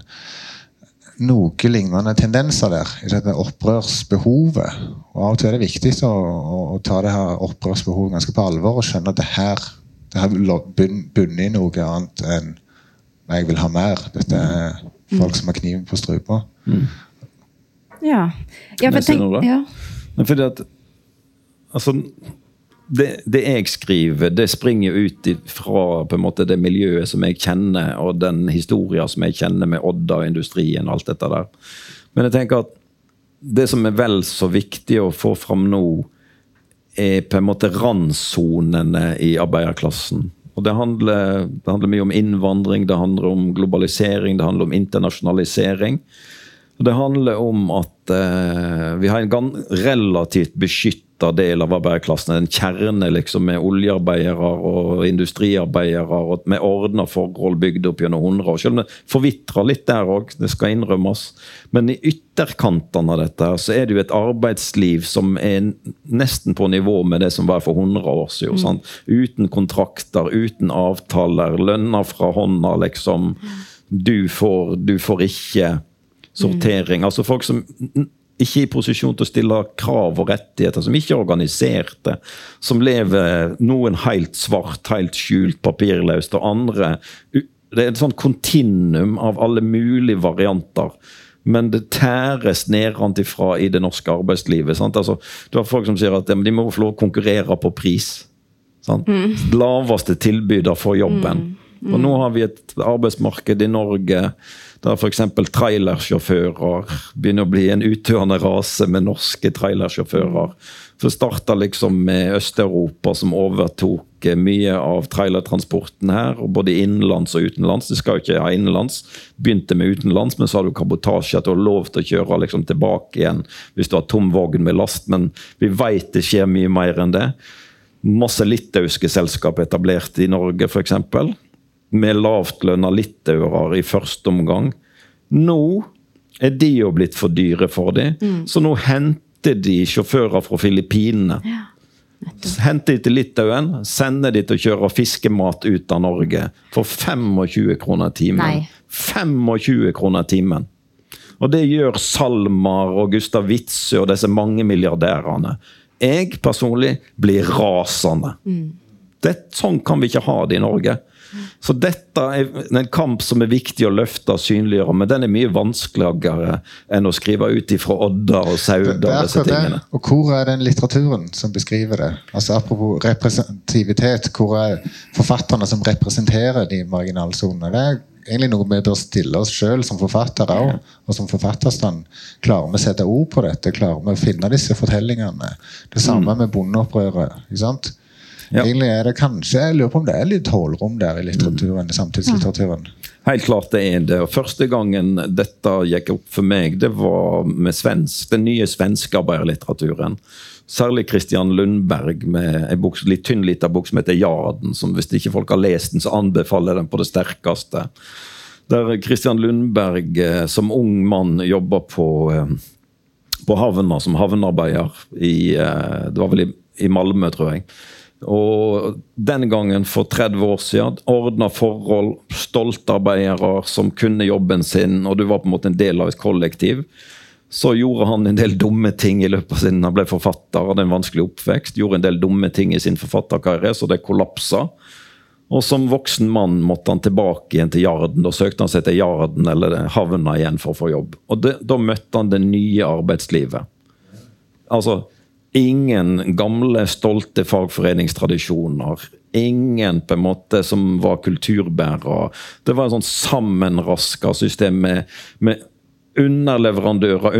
noe lignende tendenser der, I dette opprørsbehovet. Og av og til det viktig å ta det her opprørsbehovet ganske på alvor og skjønne at det har bunnet I noe annet enn jeg vil ha mer. Dette folk som har kniven på strupa. Ja, for tenk... Men fordi at altså, det jeg skriver, det springer ut fra på en måte det miljøet som jeg kjenner, og den historien som jeg kjenner med Odda og industrien og alt dette der. Men jeg tenker at det som vel så viktig å få fram nå på en måte randsonene I arbeiderklassen. Og det handler mye om innvandring, det handler om globalisering, det handler om internasjonalisering. Og det handler om at at vi har en relativt beskyttet del av arbeiderklassen, en kjerne liksom med oljearbeidere og industriarbeidere og med ordnet forhold bygd opp gjennom 100 år. Selv om det forvitrer litt der også, det skal innrømmes. Men i ytterkantene av dette så det jo et arbeidsliv som nesten på nivå med det som var for 100 år siden. Sant? Uten kontrakter, uten avtaler, lønner fra hånda liksom. Du får ikke sortering. Altså folk som ikke i posisjon til å stille krav og rettigheter, som ikke er organiserte, som lever noen helt svart, helt skjult, papirløst, og andre, det et sånt kontinuum av alle mulige varianter, men det tæres nedenfra i det norske arbeidslivet. Sant? Altså, du har folk som sier at de må få lov å konkurrere på pris. Sant? Laveste tilbyder for jobben. Og nå har vi et arbeidsmarked i Norge der for eksempel trailersjåfører begynner å bli en utdøende rase med norske trailersjåfører. For det startet liksom med Øst-Europa som overtok mye av trailertransporten her, og både innenlands og utenlands. Det skal jo ikke ha innenlands. Begynte med utenlands, men så har du kabotasje at du har lov til å kjøre liksom tilbake igjen hvis du har tom vogn med last, men vi vet det skjer mye mer enn det. Masse litauiske selskap etablert i Norge for eksempel, med lavt lønna litauere i første omgang. Nå de jo blitt for dyre for dem, så nå henter de sjåfører fra Filippinene. Henter de til Litauen, sender de til å kjøre fiskemat ut av Norge for 25 kroner timen. 25 kroner timen. Og det gjør Salmar og Gustav Witzøe og disse mange milliardærene. Jeg personlig blir rasende. Sånn kan vi ikke ha det i Norge. Så dette en kamp som viktig å løfte og synliggjøre, men den mye vanskeligere enn å skrive ut ifra Odda og Sauda og disse tingene. Og hvor den litteraturen som beskriver det? Altså apropos representativitet, hvor forfatterne som representerer de marginalsonene? Det egentlig noe vi bør stille oss selv som forfattere også, og som forfatterstand. Klarer vi å sette ord på dette? Klarer vi å finne disse fortellingene? Det samme med bondeopprøret, ikke sant? Ja. Egentlig det kanskje, jeg lurer på om det litt hålrom der i litteraturen, i samtidslitteraturen. Helt klart det det, og første gangen dette gikk opp for meg, det var med den nye svenske arbeiderlitteraturen. Særlig Christian Lundberg med en bok, litt tynn liten bok som heter Jarden, som hvis ikke folk har lest den, så anbefaler den på det sterkeste. Der Christian Lundberg som ung mann jobber på havna som havnearbeider det var vel i Malmö, tror jeg. Og den gangen for 30 år siden ordnet forhold, stolte arbeidere som kunne jobben sin, og du var på en måte en del av et kollektiv. Så gjorde han en del dumme ting i løpet av sin, han ble forfatter, hadde en vanskelig oppvekst, gjorde en del dumme ting i sin forfatterkarriere, så det kollapset. Og som voksen mann måtte han tilbake igjen til Jarden, da søkte han seg til Jarden eller havna igjen for å få jobb. Og da møtte han det nye arbeidslivet. Altså, ingen gamle, stolte fagforeningstradisjoner. Ingen på en måte som var kulturbærere. Det var en sånn sammenrasket system med underleverandører.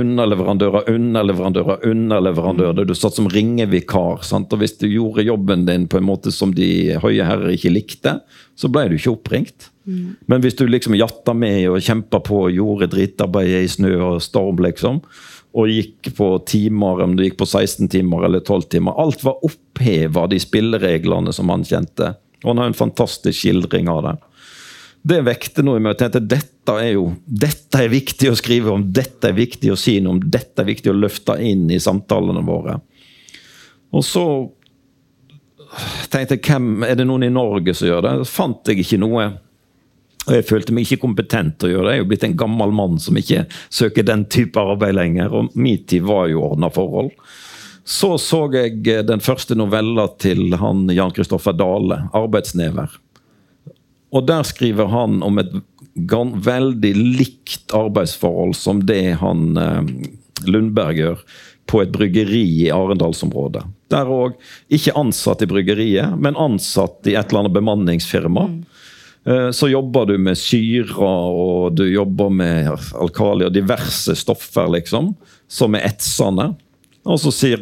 Du satt som ringevikar, sant? Og hvis du gjorde jobben din på en måte som de høye herrer ikke likte, så ble du ikke oppringt. Men hvis du liksom jatta med og kjempet på og gjorde dritarbeid i snø og storm liksom, og gikk på timer, om du gikk på 16 timer eller 12 timer. Alt var opphevet de spillereglene som han kjente. Og han har en fantastisk skildring av det. Det vekte noe med å tenke at dette viktig å skrive om, dette viktig å si noe om, dette viktig å løfte inn i samtalene våre. Og så tenkte jeg, det noen i Norge som gjør det? Fant jeg ikke noe. Og jeg følte meg ikke kompetent til å gjøre det. Jeg er jo blitt en gammel mann som ikke søker den type arbeid lenger, og min tid var jo ordnet forhold. Så jeg den første novella til han Jan Kristoffer Dale, Arbeidsnever. Og der skriver han om et veldig likt arbeidsforhold som det han Lundberg gjør på et bryggeri i Arendalsområdet. Der også ikke ansatt i bryggeriet, men ansatt i et eller annet bemanningsfirma. Så jobber du med syre, og du jobber med alkali og diverse stoffer, liksom, som etsende. Og så sier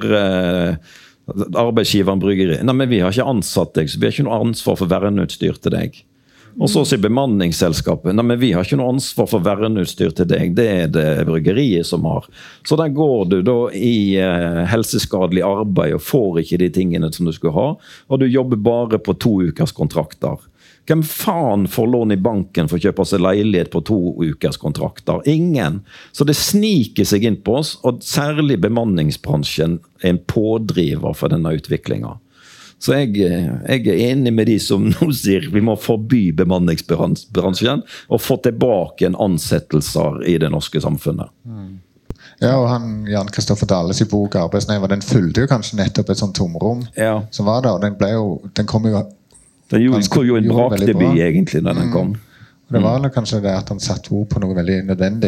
arbeidsgiveren bryggeri, nei, men vi har ikke ansatt deg, så vi har ikke noe ansvar for verneutstyr til deg. Og så sier bemanningsselskapet, nei, men vi har ikke noe ansvar for verneutstyr til deg, det det bryggeriet som har. Så der går du da i helseskadelig arbeid og får ikke de tingene som du skulle ha, og du jobber bare på 2 ukers kontrakter. Hvem faen får lån i banken for å kjøpe seg leilighet på 2 ukers kontrakter? Ingen. Så det sniker seg inn på oss, og særlig bemanningsbransjen en pådriver for denne utviklingen. Så jeg enig med de som nå sier vi må forby bemanningsbransjen og få tilbake en ansettelser i det norske samfunnet. Ja, og Jan Kristoffer Dahles i bok Arbeidsneiva, den fylte jo kanskje nettopp et sånt tomrom som var der, og den kom jo den gjorde jo en brakdebut egentlig da den kom. Det var kanskje det at han satt ord på noe veldig nødvendig.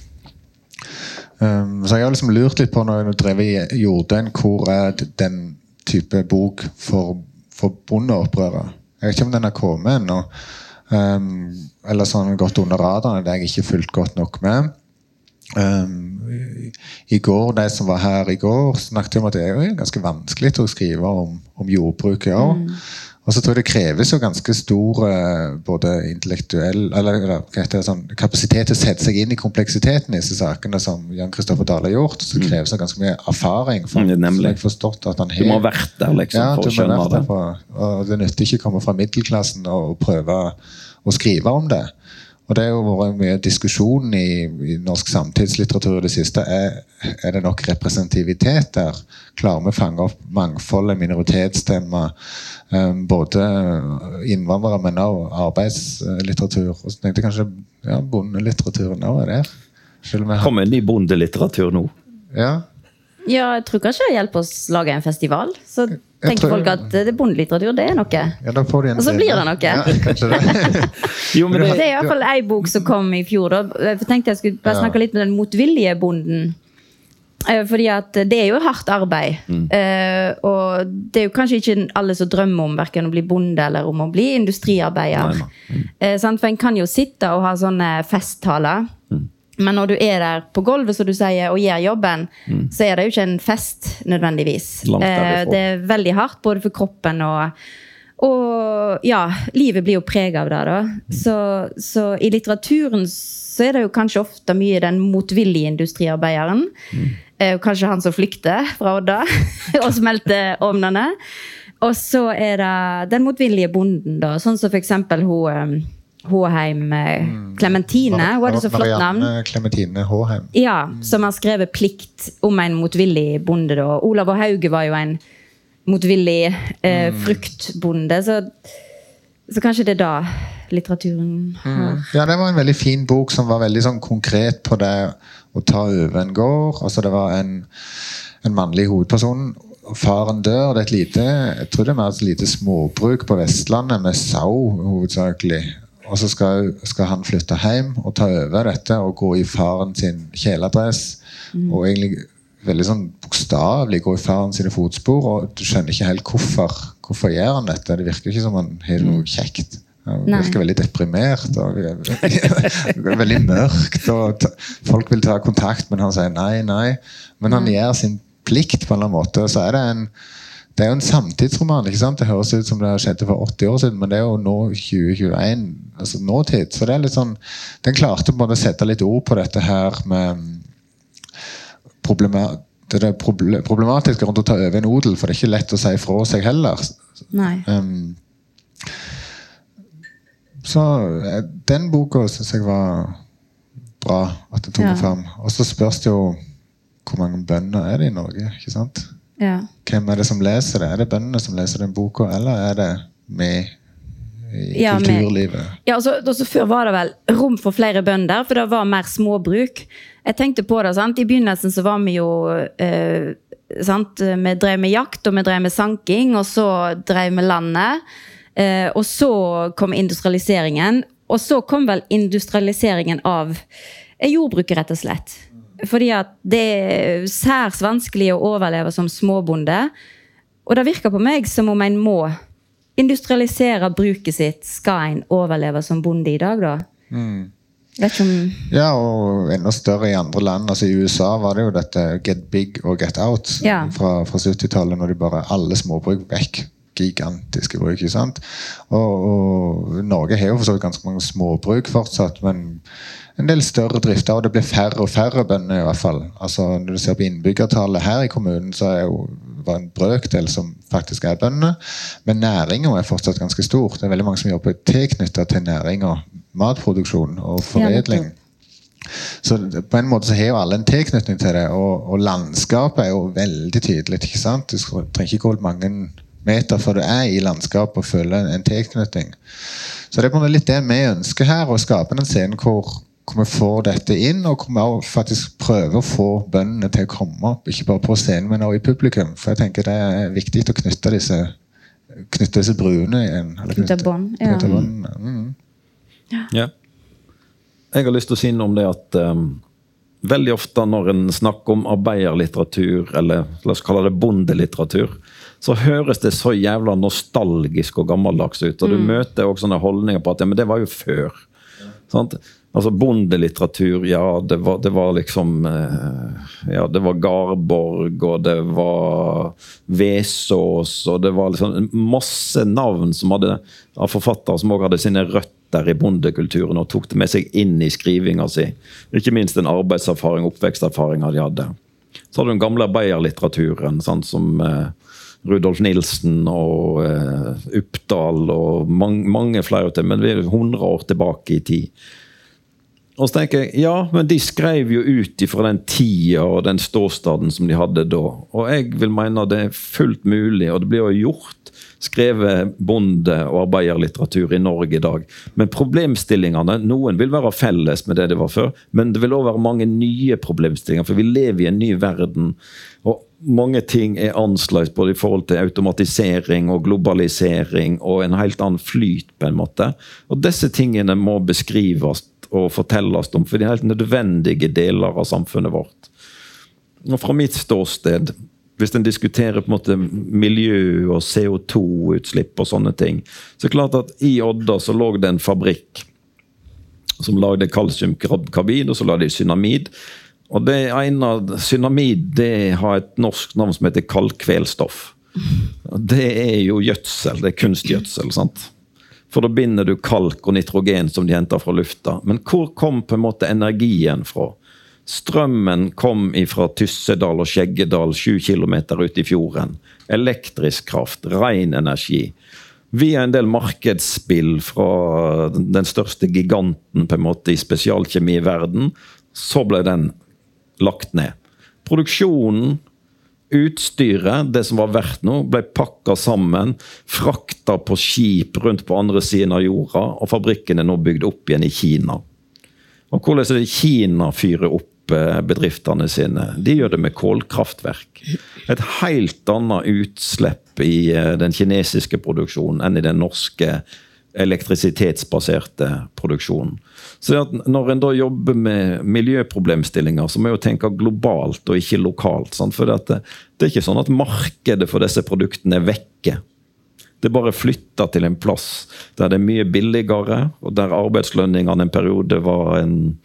Så jeg har liksom lurt litt på når jeg drev i Jordein, hvor den type bok for bondeopprøret. Jeg vet ikke om den har kommet ennå, eller så har den gått under radaren, det har jeg ikke fulgt godt nok med. I går, de som var her i går, snakket om at det jo ganske vanskelig å skrive om jordbruket også. Og så tror jeg det kreves jo ganske stor både intellektuell eller kapasitet til å sette seg inn i kompleksiteten i disse sakene som Jan Kristoffer Dahle har gjort. Så det kreves det ganske mye erfaring for jeg har forstått at han du må ha vært der liksom, for å skjønne det. Og det nytter ikke å komme fra middelklassen og prøve å skrive om det. Og det har jo vært mye diskusjon i norsk samtidslitteratur i det siste. Det nok representativitet der? Klarer vi å fange opp mangfoldet, minoritetsstemmer, både innvandrere, men også arbeidslitteratur? Og så tenkte jeg kanskje bondelitteraturen også det. Kommer en ny bondelitteratur nå? Ja, jeg tror kanskje det hjelper oss å lage en festival. Så tenker folk at det bondeliteratur, det noe. Ja, da får de en og så blir det noe. Ja, kanskje det. Jo, men det i hvert fall en bok som kom i fjor. Da. Jeg tenkte jeg skulle bare snakke litt med den motvillige bonden. Fordi at det jo hardt arbeid. Og det jo kanskje ikke alle som drømmer om hverken å bli bonde eller om å bli industriarbeider. For en kan jo sitte og ha sånne festtaler. Men når du der på gulvet, som du sier, og gjør jobben, så det jo ikke en fest nødvendigvis. Det veldig hardt, både for kroppen og ja, livet blir jo preget av det da. Så i litteraturen så det jo kanskje ofte mye den motvillige industriarbeideren. Kanskje han som flykter fra Odda og smelter ovnene. Og så det den motvillige bonden da, sånn som for eksempel Håheim Clementine, hun hadde så flott navn. Marianne Clementine Håheim. Ja, som har skrevet plikt om en motvillig bonde da. Olav og Hauge var jo en motvillig fruktbonde, så kanskje det da litteraturen har. Ja, det var en veldig fin bok som var veldig sånn konkret på det å ta over en gård. Altså det var en mannlig hovedperson, faren dør, det et lite, jeg tror det mer et lite småbruk på Vestlandet med sau hovedsakelig. Og så skal han flytte hjem og ta over dette og gå i faren sin kjeledress og egentlig veldig sånn bokstavlig gå i faren sine fotspor, og du skjønner ikke helt hvorfor gjør han dette. Det virker ikke som han har noe kjekt. Han virker veldig deprimert og veldig mørkt, og folk vil ta kontakt, men han sier nei. Men han gjør sin plikt på en eller annen måte, så det jo en samtidsroman, ikke sant? Det høres ut som det har skjedd for 80 år siden, men det jo nå 2021, altså nåtid. Så det litt sånn, den klarte på en måte å sette litt ord på dette her med det problematiske rundt å ta over en odel, for det ikke lett å si fra seg heller. Nei. Så den boka synes jeg var bra at den tok frem. Og så spørs det jo hvor mange bønder det i Norge, ikke sant? Ja. Hvem det som leser det? Det bøndene som leser den boka, eller det med i kulturlivet? Ja, og så før var det vel rom for flere bønder, for det var mer småbruk. Jeg tenkte på det, sant? I begynnelsen så var vi jo vi drev med jakt, og vi drev med sanking, og så drev med landet, og så kom industrialiseringen, og så kom vel industrialiseringen av jordbruket rett og slett. Fordi at det særs vanskelig å overleve som småbonde, og det virker på meg som om en må industrialisere bruket sitt, skal en overleve som bonde i dag da? Vet om... Ja, og enda større i andre land. Altså i USA var det jo dette get big og get out fra 70-tallet, når de bare alle småbruk vekk. gigantiske bruk, ikke sant? Og Norge har jo for så vidt ganske mange småbruk fortsatt, men en del større drifter, og det blir færre og færre bønder i hvert fall. Altså, når du ser på innbyggertallet her i kommunen, så jo bare en brøkdel som faktisk bønder, men næringen fortsatt ganske stor. Det veldig mange som jobber tilknyttet til næring og matproduksjon og foredling. Så på en måte så har jo alle en tilknytning til det, og landskapet jo veldig tydelig, ikke sant? Du trenger ikke gå mange meter før du i landskapet og føler en tilknytning. Så det på en måte litt det vi ønsker her, å skape en scene hvor vi får dette inn, og hvor vi faktisk prøver å få bøndene til å komme opp, ikke bare på scenen, men også i publikum. For jeg tenker det viktig å knytte disse bruene igjen. Knytte bånd, Ja. Jeg har lyst til å si noe om det at veldig ofte når en snakker om arbeiderlitteratur, eller la oss kalle det bondelitteratur, så høres det så jævla nostalgisk og gammeldags ut, og du møter også sånne holdninger på at ja, men det var jo før. Sant? Altså bondelitteratur, ja, det var liksom ja, det var Garborg, og det var Vesås, og det var liksom masse navn som hadde, av forfattere som også hadde sine røtter i bondekulturen, og tok det med seg inn i skrivinga si. Ikke minst en arbeidserfaring, oppveksterfaring de hadde. Så hadde den gamle arbeiderlitteraturen, sant, som Rudolf Nilsen og Uppdal og mange flere til, men vi 100 år tilbake i tid. Og så tenker jeg, ja, men de skrev jo ut fra den tida og den ståstaden som de hadde da. Og jeg vil mene det fullt mulig, og det blir jo gjort, skrevet bonde- og arbeiderlitteratur i Norge i dag. Men problemstillingene, noen vil være felles med det var før, men det vil også være mange nye problemstillinger, for vi lever i en ny verden, og mange ting annerledes både i forhold til automatisering og globalisering og en helt annen flyt på en måte. Og disse tingene må beskrives og fortelles om, for de helt nødvendige deler av samfunnet vårt. Og fra mitt ståsted, hvis en diskuterer på en måte miljø og CO2-utslipp og sånne ting, så klart at i Odda så lå det en fabrikk som lagde kalsiumkarbid, og så lagde de cyanamid. Og det ene, cyanamid, det har et norsk navn som heter kalkvelstoff. Det jo gjødsel, det kunstgjødsel, sant? For da binder du kalk og nitrogen som de henter fra lufta. Men hvor kom på en måte energien fra? Strømmen kom fra Tyssedal og Skjeggedal 7 kilometer ut i fjorden. Elektrisk kraft, ren energi. Via en del markedsspill fra den største giganten på en måte i spesialkjemi i verden, så ble den lagt ned. Produksjonen, utstyret, det som var verdt noe, ble pakket sammen, fraktet på skip rundt på andre siden av jorda, og fabrikken nå bygd opp igjen i Kina. Og hvordan det Kina fyrer opp bedriftene sine? De gjør det med kålkraftverk. Et helt annet utslipp i den kinesiske produksjonen enn i den norske elektrisitetsbaserte produksjonen. Så at når en da jobber med miljøproblemstillinger, så må jeg jo tenke globalt og ikke lokalt. Sant? For det ikke sånn at markedet for disse produktene vekke. Det bare flytter til en plass der det mye billigere, og der arbeidslønningene en periode var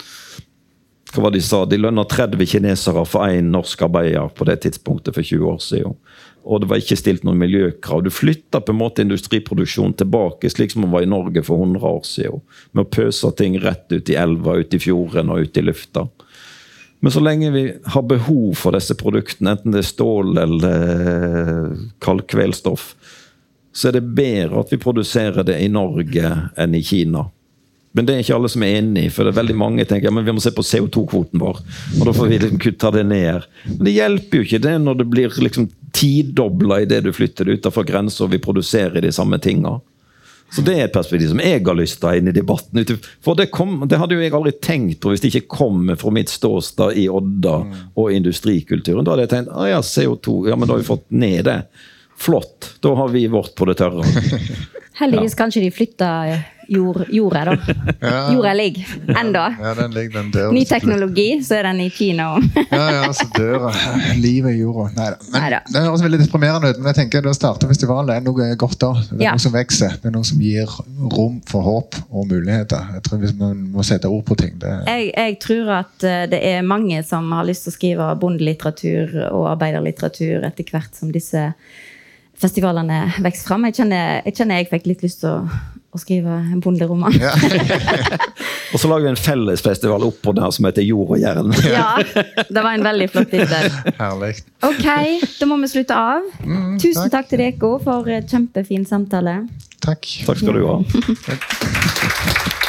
hva var de sa? De lønner 30 kinesere for en norsk arbeider på det tidspunktet for 20 år siden. Og det var ikke stilt noen miljøkrav. Du flytter på en måte industriproduksjon tilbake, slik som man var i Norge for 100 år siden. Med å pøse ting rett ut i elva, ut i fjorden og ut i lufta. Men så lenge vi har behov for disse produktene, enten det stål eller kalkvelstoff, så det bedre at vi produserer det i Norge enn i Kina. Men det ikke alle som enig, for det veldig mange tenker ja, men vi må se på CO2-kvoten vår, og da får vi liksom kutte det ned. Men det hjelper jo ikke det når det blir liksom 10-doblet i det du flytter utenfor grenser, og vi produserer de samme tingene. Så det et perspektiv som jeg har lyst til å ha inn i debatten. For det hadde jo jeg aldri tenkt på hvis det ikke kommer fra mitt ståsted i Odda og industrikulturen. Da hadde jeg tenkt, ja, CO2, ja, men da har vi fått ned det. Flott, da har vi vårt på det tørre. Heldigvis kanskje de flytter jorda da. Jorda ligger enda. Ja, den ligger, den dør. Ny teknologi, så den i Kina. ja, så dør livet i jorda. Neida. Det høres veldig deprimerende ut, men jeg tenker da starter festivalen, det noe godt da. Det noe som vekser, det noe som gir rom for håp og muligheter. Jeg tror vi må sette ord på ting. Jeg tror at det mange som har lyst til å skrive bondelitteratur og arbeiderlitteratur etter hvert som disse festivalene vekst frem. Jeg kjenner jeg fikk litt lyst til å skrive en bonderoman. Ja. Og så lager vi en fellesfestival oppå der som heter Jord og Jern. Ja, det var en veldig flott tittel. Herlig. Ok, da må vi slutte av. Tusen takk til dere for kjempefin samtale. Takk. Takk skal du ha.